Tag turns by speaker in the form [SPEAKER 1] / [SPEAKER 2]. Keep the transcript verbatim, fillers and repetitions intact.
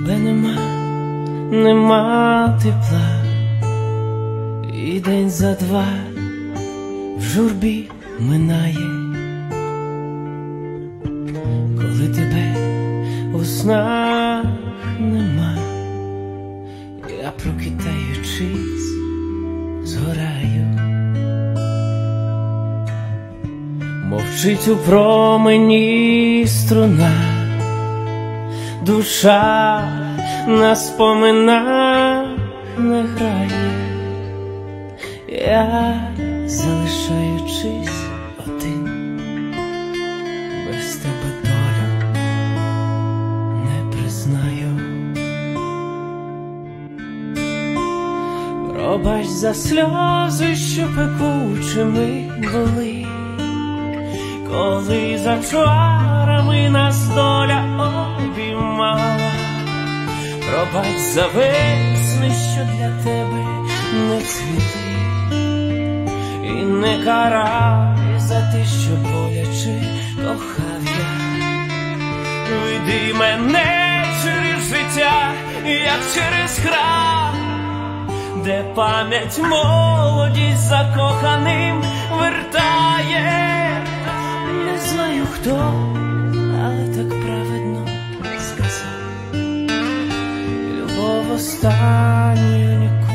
[SPEAKER 1] тебе нема, нема тепла, і день за два в журбі минає, коли тебе у снах нема, я прокидаючись згораю. Мовчить у промені струна, душа на споминах не грає, я залишаючись один, без тебе долю не признаю. Пробач за сльози, що пекучими були, коли за чарами нас доля обіймала. Пробач за весни, що для тебе не цвіти, і не карай за те, що боляче кохав я. Веди мене через життя, як через храм, де пам'ять молодість закоханим вертає. Не знаю хто, але так праведно сказав: любов останньою ніколи